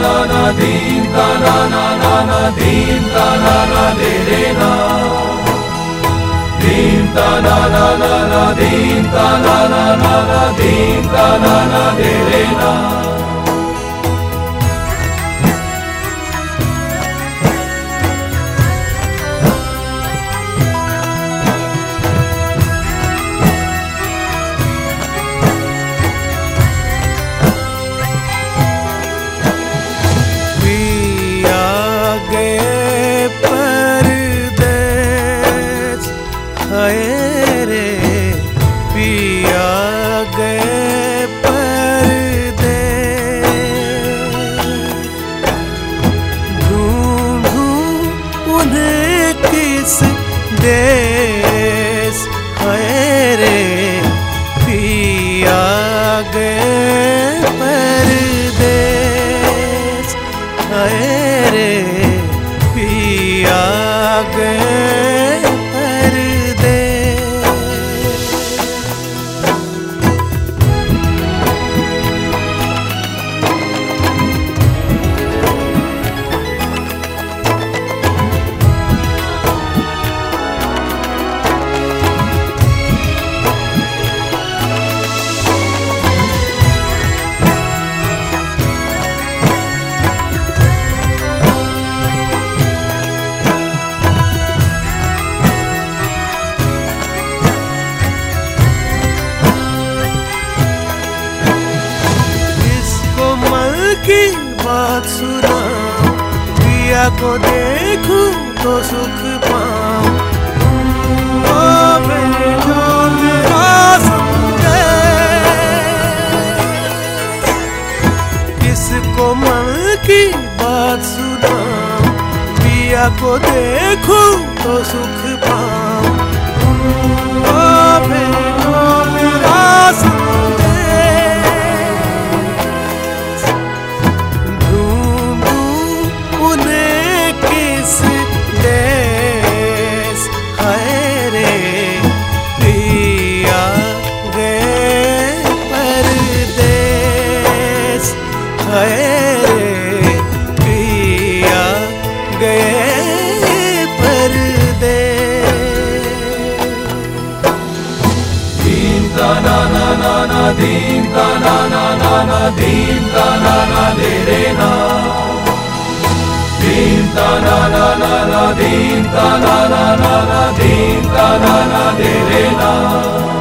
na din ta na na din ta na de re na. Din ta na din ta na din ta na de re na. रे पिया गए परदेस, ढूंढूं उन्हें किस देश। रे पिया गए परदेस, रे पिया गए। की बात सुना, पिया को देखूं तो सुख पाऊं। ओ मेरे जो मेरा संदेश, किसको मन की बात सुना, पिया को देखूं तो सुख पाऊं। ओ मेरे जो मेरा din ta na din ta na de re na. Din ta na din ta na din ta na de re na.